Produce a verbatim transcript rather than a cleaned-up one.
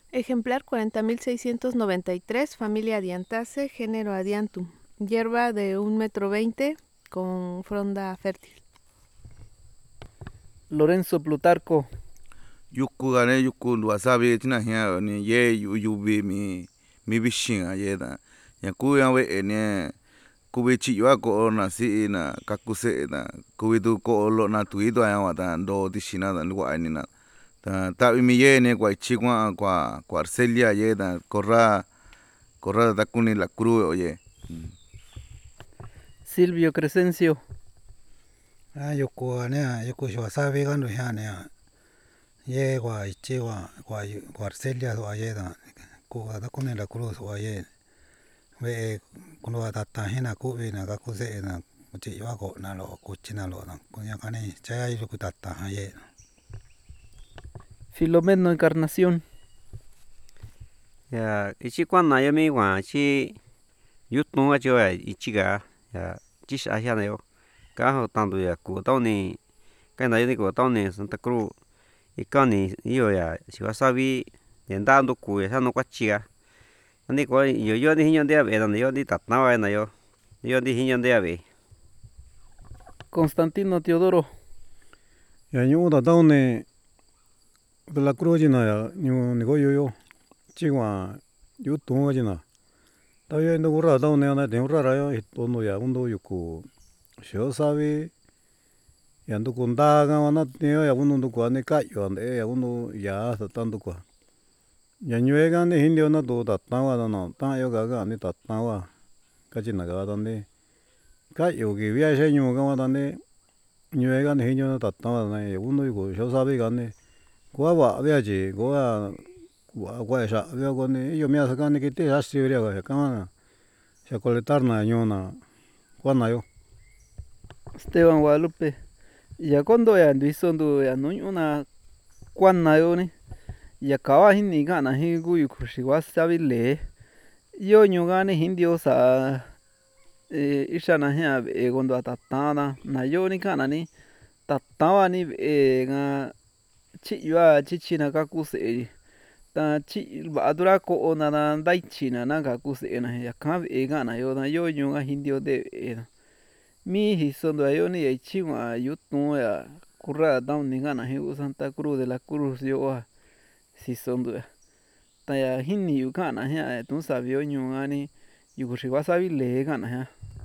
Ejemplar cuarenta mil seiscientos noventa y tres, familia Diantaceae, género Adiantum. Hierba de un metro veinte con fronda fértil. Lorenzo Plutarco. Yuku gane yuku wasabi china hia ni ye yu yubi mi mi bishin a ye da. Ya ku ya we ne ku bi chi yo ko na si na kakuse na ku bi tu ko lo na tu i do ya wa da do di shina da wa ni na. Ta ta mi ye ne kwa chi kwa kwa kwa arcelia ye da corra corra da kuni la cruz oye. Silvio Crescencio. Ah, yuku ne yuku wasabi gano hia ne ye kwa ichi kwa kwa kwa arcelia wa ye da ku da kuni la cruz wa ye we kuno da ta hina ku bi na kakuse na chi yo ko na lo ku chi na lo na ku ya kane cha ya yuku ta ta ye. Filomeno Encarnación. Ya ichi kwana yo mi wa chi yutnu a jo ya ichi ga ya chi sha hia na yo ka ho tanto ya ku to ni ka na yo ni ku to ni Santa Cruz i ka ni yo ya si wasabi ya nda ndo ku ya no kwa chi ga ni ko yo yo ni hiño de ave donde yo ni ta na wa na yo yo ni hiño de ave. Constantino Teodoro. Ya ñu da ta ne de la cruz na ya ñu ni go yo yo chi wa yu tu ga na ta yo ndo ra ta ne na de ra ra yo to no ya undo yuku shio sabi ya ndo kun da ga na ne ya undo ndo kwa ne ka yo ande ya undo ya sa ta ndo kwa ya ñu ga ne hin yo na do ta ta wa na ta yo ga ga ne ta ta wa ka chi na ga da ne ka yo gi ya she ñu ga wa da ne ñu ga ne hin yo na ta ta wa na undo yuku shio sabi ga ne kwa wa ya ji kwa wa kwa sha ya ko ne yo me sa ka ne ki te ya si ri ga ka na se colectar na ñu na kwa na yo. Esteban Guadalupe. Ya kondo ya ndiso ndo ya no una kwana yo ni ya kawa hin ni ga na hin gu yuku shi wasabi le yo ñu ga ne hin dio sa e isha na hia e gondo ata ta na na yo ni ka na ni ta ta wa ni e ga chi yua chi chi na ka ku se ta chi ba dura ko na na dai chi na na ka ku se na ya ka e ga na yo na yo ñu ga hin dio de e mi hi so ndo yo ni e chi wa yu tu ya kurra da ni ga na hi u Santa Cruz de la Cruz yo wa si so ndo ta ya hin ni yu ka na hia tu sa bio ñu ga ni yu ku shi wasabi le ga na hia.